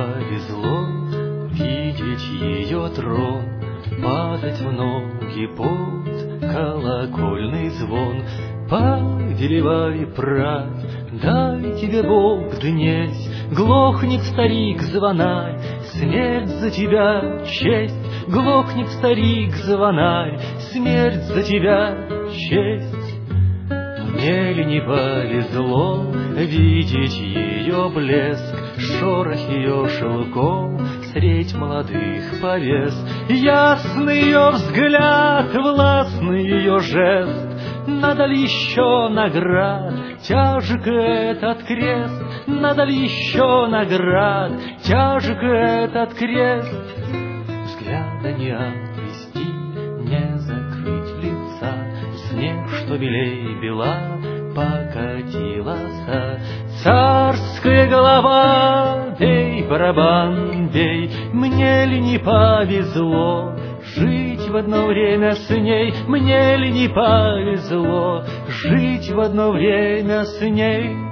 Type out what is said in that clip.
повезло видеть ее трон, падать в ноги под колокольный звон. Повелевай правь, дай тебе Бог днесь, глохнет старик звонарь, смерть за тебя честь, глохнет старик звонарь, смерть за тебя честь. Мне ли не повезло видеть ее блеск, шорох ее шелков средь молодых повес, ясный ее взгляд, властный ее жест. Надо ли еще наград, тяжек этот крест, надо ли еще наград, тяжек этот крест. Взгляда не отвести, не закрыть лица, снег, что белей бела, покатилась. Царская голова, бей, барабан, бей, мне ли не повезло жить в одно время с ней, мне ли не повезло жить в одно время с ней.